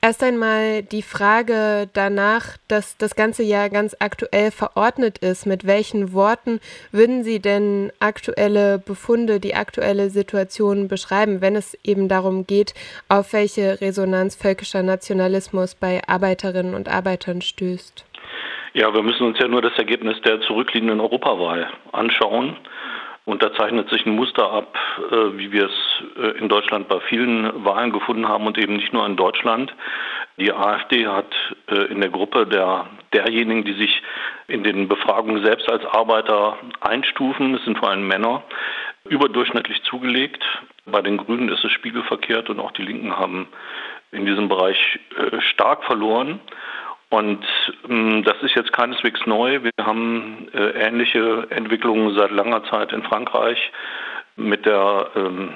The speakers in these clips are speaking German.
Erst einmal die Frage danach, dass das Ganze ja ganz aktuell verordnet ist. Mit welchen Worten würden Sie denn aktuelle Befunde, die aktuelle Situation beschreiben, wenn es eben darum geht, auf welche Resonanz völkischer Nationalismus bei Arbeiterinnen und Arbeitern stößt? Ja, wir müssen uns ja nur das Ergebnis der zurückliegenden Europawahl anschauen. Und da zeichnet sich ein Muster ab, wie wir es in Deutschland bei vielen Wahlen gefunden haben und eben nicht nur in Deutschland. Die AfD hat in der Gruppe derjenigen, die sich in den Befragungen selbst als Arbeiter einstufen, das sind vor allem Männer, überdurchschnittlich zugelegt. Bei den Grünen ist es spiegelverkehrt und auch die Linken haben in diesem Bereich stark verloren. Und das ist jetzt keineswegs neu. Wir haben ähnliche Entwicklungen seit langer Zeit in Frankreich mit der,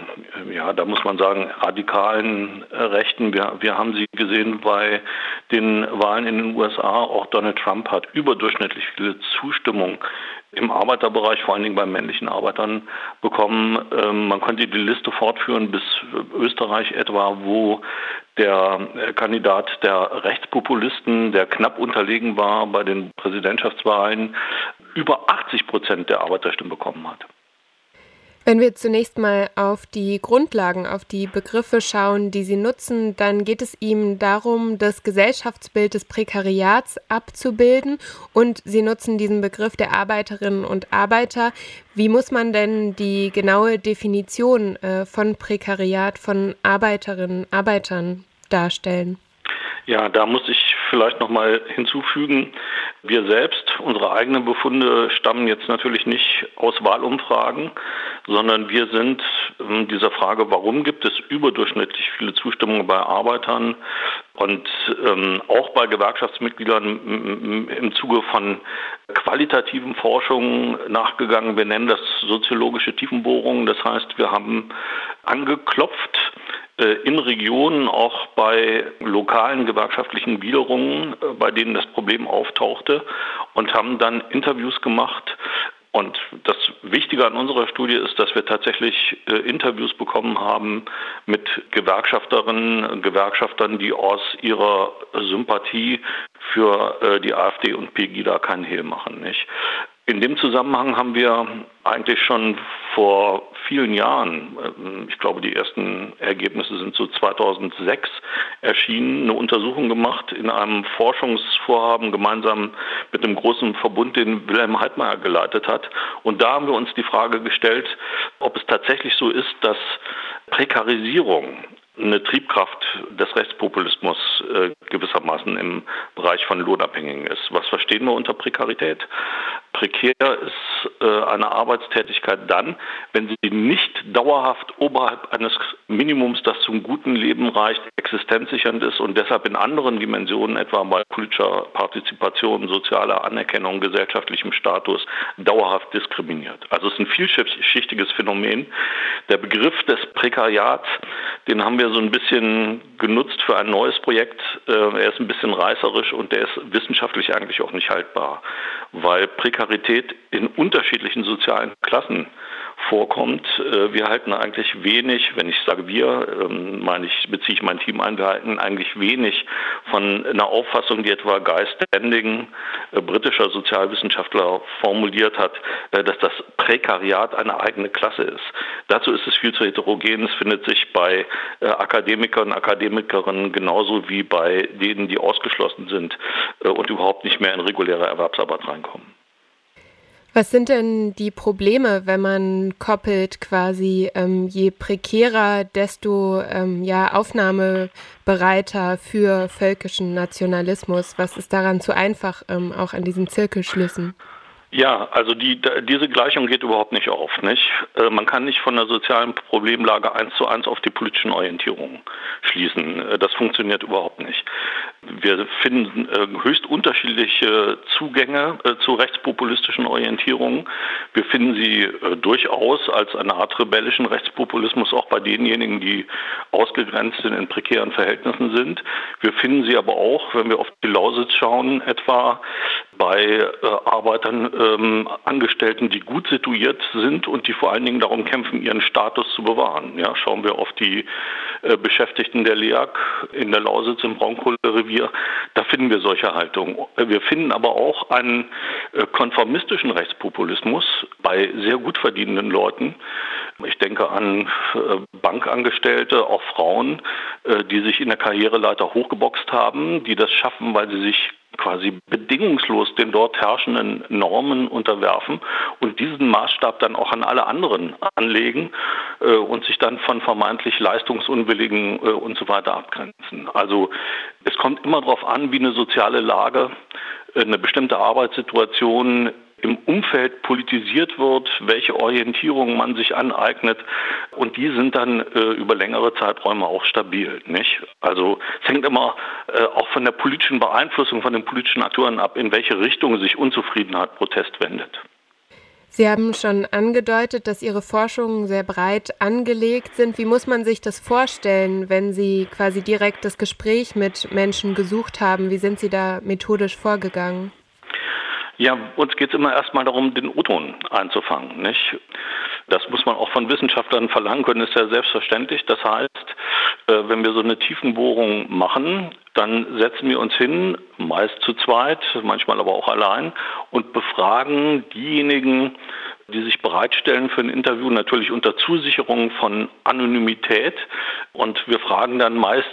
da muss man sagen, radikalen Rechten. Wir haben sie gesehen bei den Wahlen in den USA. Auch Donald Trump hat überdurchschnittlich viele Zustimmung im Arbeiterbereich, vor allen Dingen bei männlichen Arbeitern, bekommen. Man könnte die Liste fortführen bis Österreich etwa, wo der Kandidat der Rechtspopulisten, der knapp unterlegen war bei den Präsidentschaftswahlen, über 80% der Arbeiterstimmen bekommen hat. Wenn wir zunächst mal auf die Grundlagen, auf die Begriffe schauen, die Sie nutzen, dann geht es ihm darum, das Gesellschaftsbild des Prekariats abzubilden und Sie nutzen diesen Begriff der Arbeiterinnen und Arbeiter. Wie muss man denn die genaue Definition von Prekariat, von Arbeiterinnen und Arbeitern darstellen? Ja, da muss ich vielleicht noch mal hinzufügen, wir selbst, unsere eigenen Befunde stammen jetzt natürlich nicht aus Wahlumfragen, sondern wir sind dieser Frage, warum gibt es überdurchschnittlich viele Zustimmungen bei Arbeitern und auch bei Gewerkschaftsmitgliedern im Zuge von qualitativen Forschungen nachgegangen. Wir nennen das soziologische Tiefenbohrungen. Das heißt, wir haben angeklopft in Regionen, auch bei lokalen gewerkschaftlichen Gliederungen, bei denen das Problem auftauchte, und haben dann Interviews gemacht. Und das Wichtige an unserer Studie ist, dass wir tatsächlich Interviews bekommen haben mit Gewerkschafterinnen und Gewerkschaftern, die aus ihrer Sympathie für die AfD und Pegida keinen Hehl machen, nicht? In dem Zusammenhang haben wir eigentlich schon vor vielen Jahren, ich glaube, die ersten Ergebnisse sind so 2006 erschienen, eine Untersuchung gemacht in einem Forschungsvorhaben gemeinsam mit einem großen Verbund, den Wilhelm Heidmeier geleitet hat. Und da haben wir uns die Frage gestellt, ob es tatsächlich so ist, dass Prekarisierung eine Triebkraft des Rechtspopulismus gewissermaßen im Bereich von Lohnabhängigen ist. Was verstehen wir unter Prekarität? Prekär ist eine Arbeitstätigkeit dann, wenn sie nicht dauerhaft oberhalb eines Minimums, das zum guten Leben reicht, existenzsichernd ist und deshalb in anderen Dimensionen, etwa bei politischer Partizipation, sozialer Anerkennung, gesellschaftlichem Status, dauerhaft diskriminiert. Also es ist ein vielschichtiges Phänomen. Der Begriff des Prekariats, den haben wir so ein bisschen genutzt für ein neues Projekt. Er ist ein bisschen reißerisch und der ist wissenschaftlich eigentlich auch nicht haltbar, weil Prekarität in unterschiedlichen sozialen Klassen vorkommt. Wir halten eigentlich wenig, wenn ich sage wir, beziehe ich mein Team ein, wir halten eigentlich wenig von einer Auffassung, die etwa Guy Standing, britischer Sozialwissenschaftler, formuliert hat, dass das Prekariat eine eigene Klasse ist. Dazu ist es viel zu heterogen. Es findet sich bei Akademikern und Akademikerinnen genauso wie bei denen, die ausgeschlossen sind und überhaupt nicht mehr in reguläre Erwerbsarbeit reinkommen. Was sind denn die Probleme, wenn man koppelt quasi, je prekärer, desto aufnahmebereiter für völkischen Nationalismus? Was ist daran zu einfach, auch an diesen Zirkelschlüssen? Ja, also diese Gleichung geht überhaupt nicht auf, nicht? Man kann nicht von der sozialen Problemlage 1:1 auf die politischen Orientierungen schließen. Das funktioniert überhaupt nicht. Wir finden höchst unterschiedliche Zugänge zu rechtspopulistischen Orientierungen. Wir finden sie durchaus als eine Art rebellischen Rechtspopulismus auch bei denjenigen, die ausgegrenzt sind, in prekären Verhältnissen sind. Wir finden sie aber auch, wenn wir auf die Lausitz schauen, etwa bei Arbeitern, Angestellten, die gut situiert sind und die vor allen Dingen darum kämpfen, ihren Status zu bewahren. Ja, schauen wir auf die Beschäftigten der LEAG in der Lausitz im Braunkohlerevier, da finden wir solche Haltungen. Wir finden aber auch einen konformistischen Rechtspopulismus bei sehr gut verdienenden Leuten. Ich denke an Bankangestellte, auch Frauen, die sich in der Karriereleiter hochgeboxt haben, die das schaffen, weil sie sich quasi bedingungslos den dort herrschenden Normen unterwerfen und diesen Maßstab dann auch an alle anderen anlegen und sich dann von vermeintlich Leistungsunwilligen und so weiter abgrenzen. Also es kommt immer darauf an, wie eine soziale Lage, eine bestimmte Arbeitssituation im Umfeld politisiert wird, welche Orientierung man sich aneignet, und die sind dann über längere Zeiträume auch stabil, nicht? Also es hängt immer auch von der politischen Beeinflussung, von den politischen Akteuren ab, in welche Richtung sich Unzufriedenheit, Protest wendet. Sie haben schon angedeutet, dass Ihre Forschungen sehr breit angelegt sind. Wie muss man sich das vorstellen, wenn Sie quasi direkt das Gespräch mit Menschen gesucht haben? Wie sind Sie da methodisch vorgegangen? Ja, uns geht es immer erstmal darum, den O-Ton einzufangen, nicht? Das muss man auch von Wissenschaftlern verlangen können, ist ja selbstverständlich. Das heißt, wenn wir so eine Tiefenbohrung machen, dann setzen wir uns hin, meist zu zweit, manchmal aber auch allein, und befragen diejenigen, die sich bereitstellen für ein Interview, natürlich unter Zusicherung von Anonymität. Und wir fragen dann meist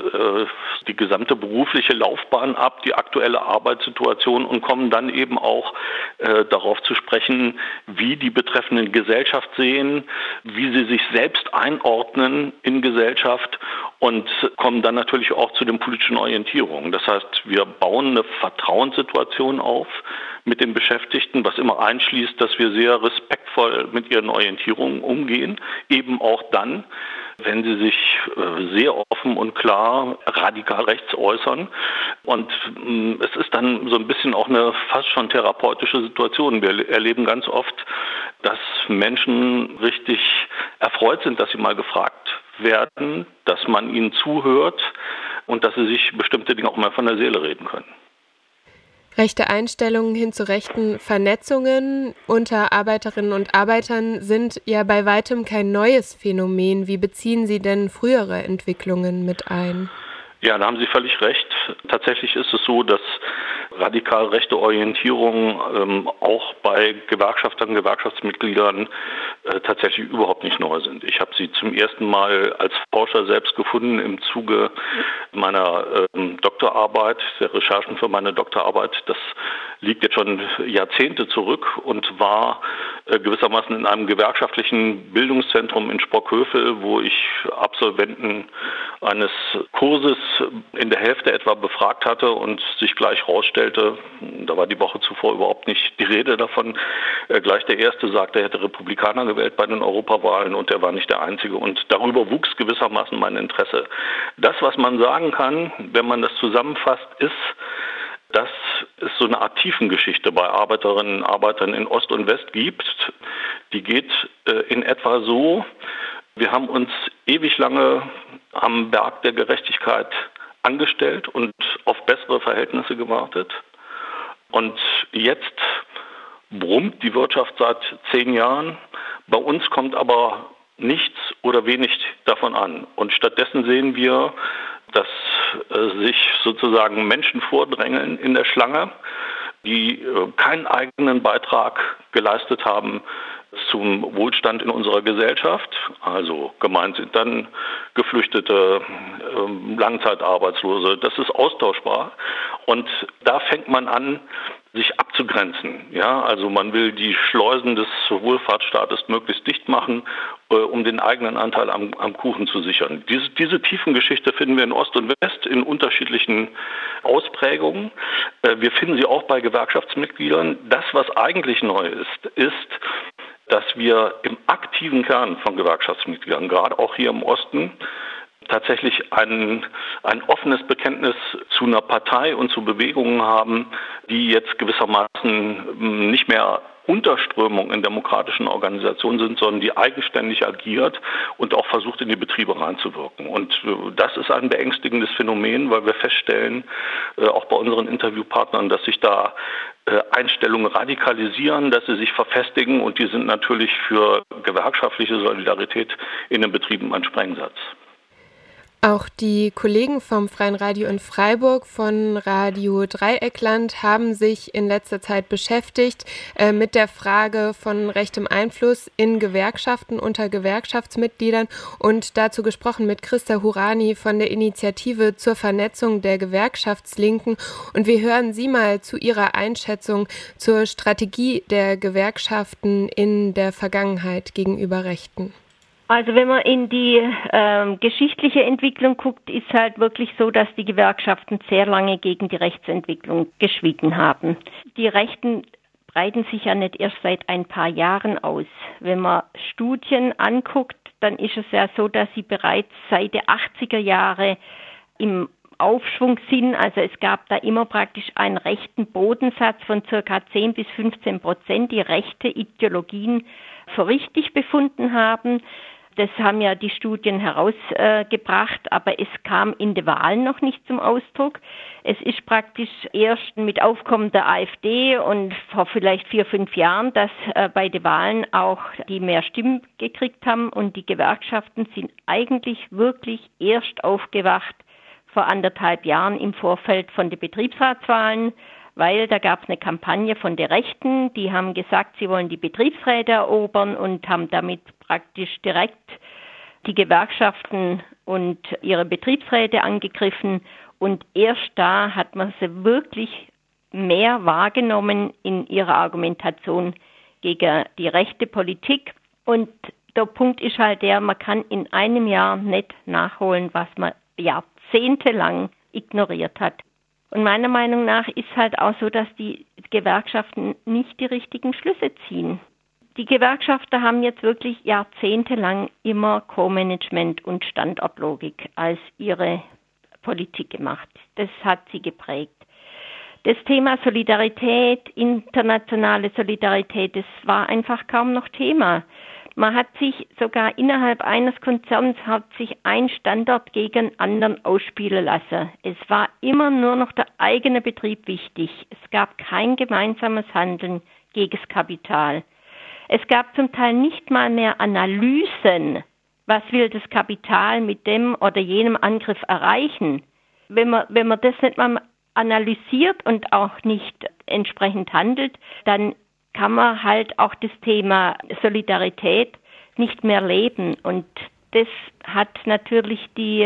die gesamte berufliche Laufbahn ab, die aktuelle Arbeitssituation, und kommen dann eben auch darauf zu sprechen, wie die betreffenden Gesellschaft sehen, wie sie sich selbst einordnen in Gesellschaft, und kommen dann natürlich auch zu den politischen Orientierungen. Das heißt, wir bauen eine Vertrauenssituation auf mit den Beschäftigten, was immer einschließt, dass wir sehr respektvoll mit ihren Orientierungen umgehen, eben auch dann, wenn sie sich sehr offen und klar radikal rechts äußern. Und es ist dann so ein bisschen auch eine fast schon therapeutische Situation. Wir erleben ganz oft, dass Menschen richtig erfreut sind, dass sie mal gefragt werden, dass man ihnen zuhört und dass sie sich bestimmte Dinge auch mal von der Seele reden können. Rechte Einstellungen hin zu rechten Vernetzungen unter Arbeiterinnen und Arbeitern sind ja bei weitem kein neues Phänomen. Wie beziehen Sie denn frühere Entwicklungen mit ein? Ja, da haben Sie völlig recht. Tatsächlich ist es so, dass radikal rechte Orientierungen auch bei Gewerkschaftern, Gewerkschaftsmitgliedern tatsächlich überhaupt nicht neu sind. Ich habe sie zum ersten Mal als Forscher selbst gefunden im Zuge meiner Doktorarbeit, der Recherchen für meine Doktorarbeit. Das liegt jetzt schon Jahrzehnte zurück und war gewissermaßen in einem gewerkschaftlichen Bildungszentrum in Sprockhövel, wo ich Absolventen eines Kurses in der Hälfte etwa befragt hatte und sich gleich herausstellte, da war die Woche zuvor überhaupt nicht die Rede davon, gleich der Erste sagte, er hätte Republikaner gewählt bei den Europawahlen, und er war nicht der Einzige, und darüber wuchs gewissermaßen mein Interesse. Das, was man sagen kann, wenn man das zusammenfasst, ist, dass es so eine Art Tiefengeschichte bei Arbeiterinnen und Arbeitern in Ost und West gibt. Die geht in etwa so: Wir haben uns ewig lange am Berg der Gerechtigkeit angestellt und auf bessere Verhältnisse gewartet. Und jetzt brummt die Wirtschaft seit 10 Jahren. Bei uns kommt aber nichts oder wenig davon an. Und stattdessen sehen wir, dass sich sozusagen Menschen vordrängeln in der Schlange, die keinen eigenen Beitrag geleistet haben zum Wohlstand in unserer Gesellschaft. Also gemeint sind dann Geflüchtete, Langzeitarbeitslose. Das ist austauschbar. Und da fängt man an, sich abzugrenzen. Ja, also man will die Schleusen des Wohlfahrtsstaates möglichst dicht machen, um den eigenen Anteil am Kuchen zu sichern. Diese Tiefengeschichte finden wir in Ost und West in unterschiedlichen Ausprägungen. Wir finden sie auch bei Gewerkschaftsmitgliedern. Das, was eigentlich neu ist, dass wir im aktiven Kern von Gewerkschaftsmitgliedern, gerade auch hier im Osten, tatsächlich ein offenes Bekenntnis zu einer Partei und zu Bewegungen haben, die jetzt gewissermaßen nicht mehr Unterströmung in demokratischen Organisationen sind, sondern die eigenständig agiert und auch versucht, in die Betriebe reinzuwirken. Und das ist ein beängstigendes Phänomen, weil wir feststellen, auch bei unseren Interviewpartnern, dass sich da Einstellungen radikalisieren, dass sie sich verfestigen, und die sind natürlich für gewerkschaftliche Solidarität in den Betrieben ein Sprengsatz. Auch die Kollegen vom Freien Radio in Freiburg von Radio Dreieckland haben sich in letzter Zeit beschäftigt mit der Frage von rechtem Einfluss in Gewerkschaften unter Gewerkschaftsmitgliedern und dazu gesprochen mit Christa Hurani von der Initiative zur Vernetzung der Gewerkschaftslinken. Und wir hören Sie mal zu Ihrer Einschätzung zur Strategie der Gewerkschaften in der Vergangenheit gegenüber Rechten. Also wenn man in die geschichtliche Entwicklung guckt, ist halt wirklich so, dass die Gewerkschaften sehr lange gegen die Rechtsentwicklung geschwiegen haben. Die Rechten breiten sich ja nicht erst seit ein paar Jahren aus. Wenn man Studien anguckt, dann ist es ja so, dass sie bereits seit den 80er Jahre im Aufschwung sind. Also es gab da immer praktisch einen rechten Bodensatz von ca. 10-15%, die rechte Ideologien für richtig befunden haben. Das haben ja die Studien herausgebracht, aber es kam in den Wahlen noch nicht zum Ausdruck. Es ist praktisch erst mit Aufkommen der AfD und vor vielleicht 4-5 Jahren, dass bei den Wahlen auch die mehr Stimmen gekriegt haben, und die Gewerkschaften sind eigentlich wirklich erst aufgewacht vor 1,5 Jahren im Vorfeld von den Betriebsratswahlen, weil da gab es eine Kampagne von den Rechten, die haben gesagt, sie wollen die Betriebsräte erobern und haben damit praktisch direkt die Gewerkschaften und ihre Betriebsräte angegriffen. Und erst da hat man sie wirklich mehr wahrgenommen in ihrer Argumentation gegen die rechte Politik. Und der Punkt ist halt der, man kann in einem Jahr nicht nachholen, was man jahrzehntelang ignoriert hat. Und meiner Meinung nach ist halt auch so, dass die Gewerkschaften nicht die richtigen Schlüsse ziehen. Die Gewerkschafter haben jetzt wirklich jahrzehntelang immer Co-Management und Standortlogik als ihre Politik gemacht. Das hat sie geprägt. Das Thema Solidarität, internationale Solidarität, das war einfach kaum noch Thema. Man hat sich sogar innerhalb eines Konzerns ein Standort gegen anderen ausspielen lassen. Es war immer nur noch der eigene Betrieb wichtig. Es gab kein gemeinsames Handeln gegen das Kapital. Es gab zum Teil nicht mal mehr Analysen, was will das Kapital mit dem oder jenem Angriff erreichen. Wenn man das nicht mal analysiert und auch nicht entsprechend handelt, dann kann man halt auch das Thema Solidarität nicht mehr leben. Und das hat natürlich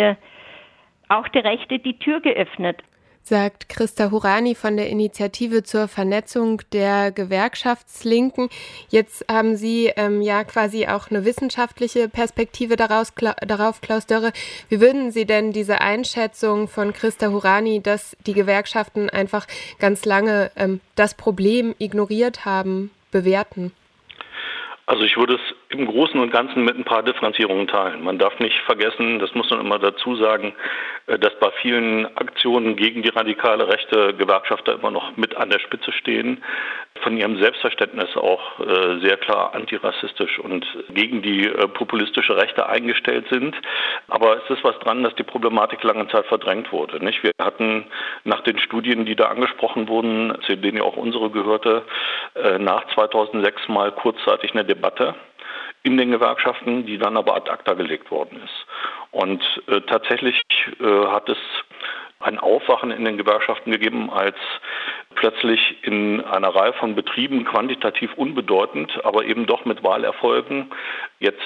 auch die Rechte die Tür geöffnet. Sagt Christa Hurani von der Initiative zur Vernetzung der Gewerkschaftslinken. Jetzt haben Sie quasi auch eine wissenschaftliche Perspektive darauf, Klaus Dörre. Wie würden Sie denn diese Einschätzung von Christa Hurani, dass die Gewerkschaften einfach ganz lange das Problem ignoriert haben, bewerten? Also ich würde es im Großen und Ganzen mit ein paar Differenzierungen teilen. Man darf nicht vergessen, das muss man immer dazu sagen, dass bei vielen Aktionen gegen die radikale Rechte Gewerkschafter immer noch mit an der Spitze stehen, von ihrem Selbstverständnis auch sehr klar antirassistisch und gegen die populistische Rechte eingestellt sind. Aber es ist was dran, dass die Problematik lange Zeit verdrängt wurde. Nicht? Wir hatten nach den Studien, die da angesprochen wurden, zu denen ja auch unsere gehörte, nach 2006 mal kurzzeitig eine Debatte in den Gewerkschaften, die dann aber ad acta gelegt worden ist. Und tatsächlich hat es ein Aufwachen in den Gewerkschaften gegeben, als plötzlich in einer Reihe von Betrieben quantitativ unbedeutend, aber eben doch mit Wahlerfolgen jetzt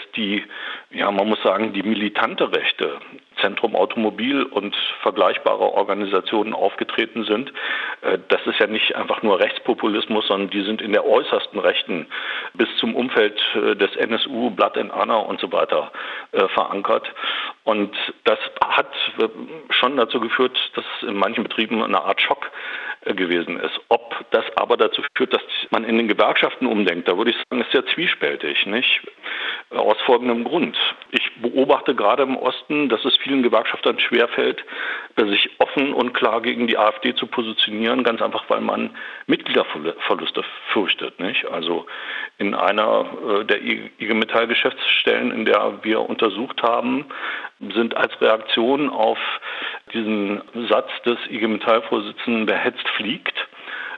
man muss sagen, die militante Rechte, Zentrum Automobil und vergleichbare Organisationen aufgetreten sind. Das ist ja nicht einfach nur Rechtspopulismus, sondern die sind in der äußersten Rechten bis zum Umfeld des NSU, Blood and Honor und so weiter verankert. Und das hat schon dazu geführt, dass in manchen Betrieben eine Art Schock gewesen ist. Ob das aber dazu führt, dass man in den Gewerkschaften umdenkt, da würde ich sagen, ist sehr zwiespältig, nicht? Aus folgendem Grund. Ich beobachte gerade im Osten, dass es vielen Gewerkschaftern schwerfällt, sich offen und klar gegen die AfD zu positionieren, ganz einfach, weil man Mitgliederverluste fürchtet, nicht? Also in einer der IG Metall-Geschäftsstellen, in der wir untersucht haben, sind als Reaktion auf diesen Satz des IG Metall-Vorsitzenden, wer hetzt, fliegt,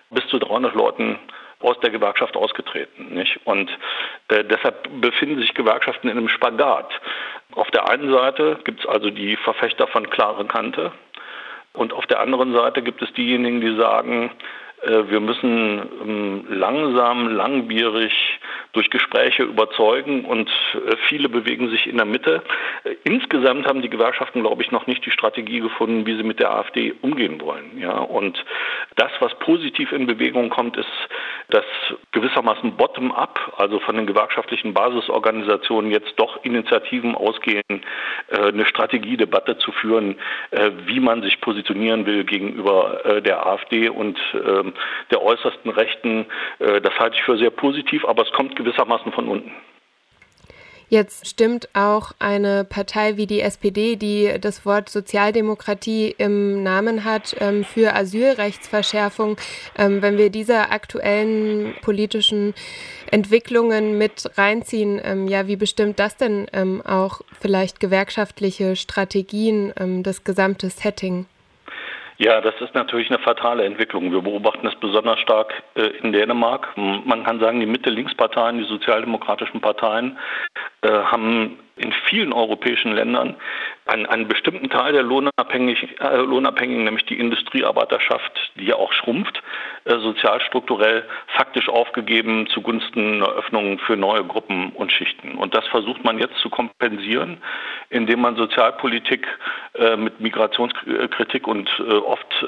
bis zu 300 Leuten aus der Gewerkschaft ausgetreten, nicht? Und deshalb befinden sich Gewerkschaften in einem Spagat. Auf der einen Seite gibt es also die Verfechter von klare Kante und auf der anderen Seite gibt es diejenigen, die sagen, wir müssen langsam, langwierig durch Gespräche überzeugen und viele bewegen sich in der Mitte. Insgesamt haben die Gewerkschaften, glaube ich, noch nicht die Strategie gefunden, wie sie mit der AfD umgehen wollen. Ja, und das, was positiv in Bewegung kommt, ist, dass gewissermaßen bottom-up, also von den gewerkschaftlichen Basisorganisationen jetzt doch Initiativen ausgehen, eine Strategiedebatte zu führen, wie man sich positionieren will gegenüber der AfD und der äußersten Rechten. Das halte ich für sehr positiv, aber es kommt gewissermaßen von unten. Jetzt stimmt auch eine Partei wie die SPD, die das Wort Sozialdemokratie im Namen hat, für Asylrechtsverschärfung. Wenn wir diese aktuellen politischen Entwicklungen mit reinziehen, wie bestimmt das denn auch vielleicht gewerkschaftliche Strategien, das gesamte Setting? Ja, das ist natürlich eine fatale Entwicklung. Wir beobachten es besonders stark in Dänemark. Man kann sagen, die Mitte-Links-Parteien, die sozialdemokratischen Parteien haben in vielen europäischen Ländern einen bestimmten Teil der Lohnabhängigen, nämlich die Industriearbeiterschaft, die ja auch schrumpft, sozialstrukturell faktisch aufgegeben zugunsten einer Öffnung für neue Gruppen und Schichten. Und das versucht man jetzt zu kompensieren, indem man Sozialpolitik mit Migrationskritik und oft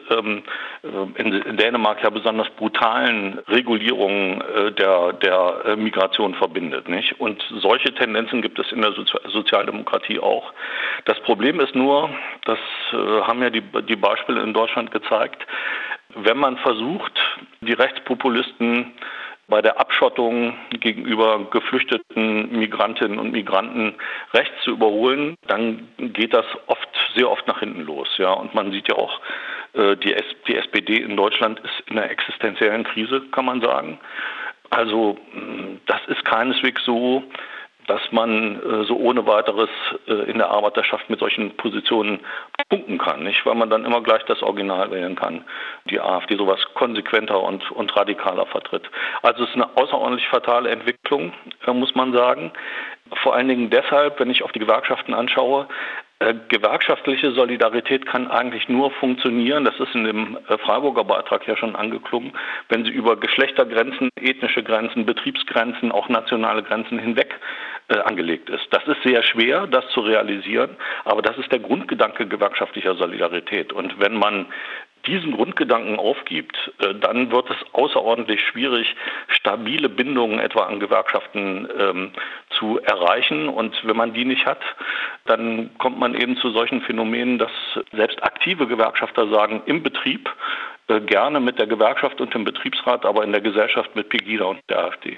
in Dänemark ja besonders brutalen Regulierungen der Migration verbindet, nicht? Und solche Tendenzen gibt es in der Sozialdemokratie auch. Das Problem ist nur, das haben ja die Beispiele in Deutschland gezeigt, wenn man versucht, die Rechtspopulisten bei der Abschottung gegenüber geflüchteten Migrantinnen und Migranten rechts zu überholen, dann geht das sehr oft nach hinten los. Ja? Und man sieht ja auch, die SPD in Deutschland ist in einer existenziellen Krise, kann man sagen. Also das ist keineswegs so, dass man so ohne weiteres in der Arbeiterschaft mit solchen Positionen punkten kann, nicht? Weil man dann immer gleich das Original wählen kann. Die AfD sowas konsequenter und radikaler vertritt. Also es ist eine außerordentlich fatale Entwicklung, muss man sagen. Vor allen Dingen deshalb, wenn ich auf die Gewerkschaften anschaue, gewerkschaftliche Solidarität kann eigentlich nur funktionieren, das ist in dem Freiburger Beitrag ja schon angeklungen, wenn sie über Geschlechtergrenzen, ethnische Grenzen, Betriebsgrenzen, auch nationale Grenzen hinweg angelegt ist. Das ist sehr schwer, das zu realisieren, aber das ist der Grundgedanke gewerkschaftlicher Solidarität. Und wenn man diesen Grundgedanken aufgibt, dann wird es außerordentlich schwierig, stabile Bindungen etwa an Gewerkschaften zu erreichen. Und wenn man die nicht hat, dann kommt man eben zu solchen Phänomenen, dass selbst aktive Gewerkschafter sagen, im Betrieb gerne mit der Gewerkschaft und dem Betriebsrat, aber in der Gesellschaft mit Pegida und der AfD.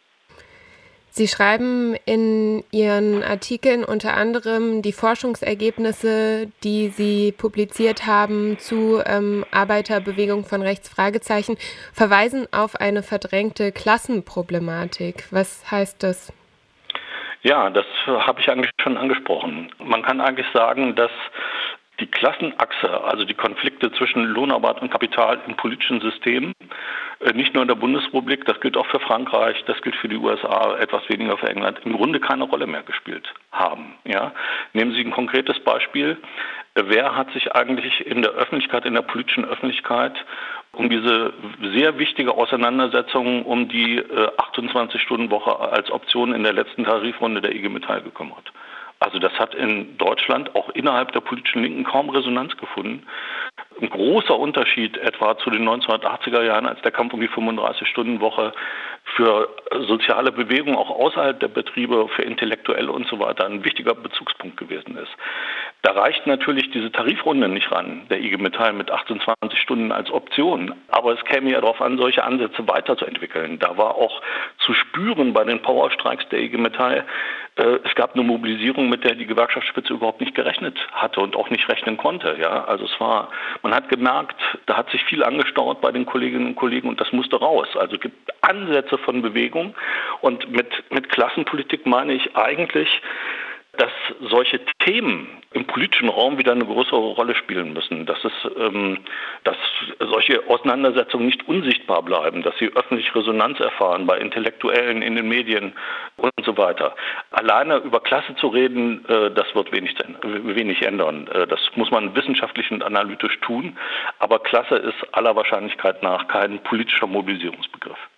Sie schreiben in Ihren Artikeln unter anderem die Forschungsergebnisse, die Sie publiziert haben zu Arbeiterbewegung von rechts, Fragezeichen, verweisen auf eine verdrängte Klassenproblematik. Was heißt das? Ja, das habe ich eigentlich schon angesprochen. Man kann eigentlich sagen, dass die Klassenachse, also die Konflikte zwischen Lohnarbeit und Kapital im politischen System, nicht nur in der Bundesrepublik, das gilt auch für Frankreich, das gilt für die USA, etwas weniger für England, im Grunde keine Rolle mehr gespielt haben. Ja? Nehmen Sie ein konkretes Beispiel. Wer hat sich eigentlich in der Öffentlichkeit, in der politischen Öffentlichkeit um diese sehr wichtige Auseinandersetzung um die 28-Stunden-Woche als Option in der letzten Tarifrunde der IG Metall gekümmert? Also das hat in Deutschland auch innerhalb der politischen Linken kaum Resonanz gefunden. Ein großer Unterschied etwa zu den 1980er Jahren, als der Kampf um die 35-Stunden-Woche für soziale Bewegungen auch außerhalb der Betriebe, für Intellektuelle und so weiter ein wichtiger Bezugspunkt gewesen ist. Da reicht natürlich diese Tarifrunde nicht ran, der IG Metall mit 28 Stunden als Option. Aber es käme ja darauf an, solche Ansätze weiterzuentwickeln. Da war auch zu spüren bei den Powerstreiks der IG Metall, es gab eine Mobilisierung, mit der die Gewerkschaftsspitze überhaupt nicht gerechnet hatte und auch nicht rechnen konnte. Ja, also man hat gemerkt, da hat sich viel angestaut bei den Kolleginnen und Kollegen und das musste raus. Also es gibt Ansätze von Bewegung und mit Klassenpolitik meine ich eigentlich dass solche Themen im politischen Raum wieder eine größere Rolle spielen müssen, dass solche Auseinandersetzungen nicht unsichtbar bleiben, dass sie öffentlich Resonanz erfahren bei Intellektuellen, in den Medien und so weiter. Alleine über Klasse zu reden, das wird wenig ändern. Das muss man wissenschaftlich und analytisch tun, aber Klasse ist aller Wahrscheinlichkeit nach kein politischer Mobilisierungsbegriff.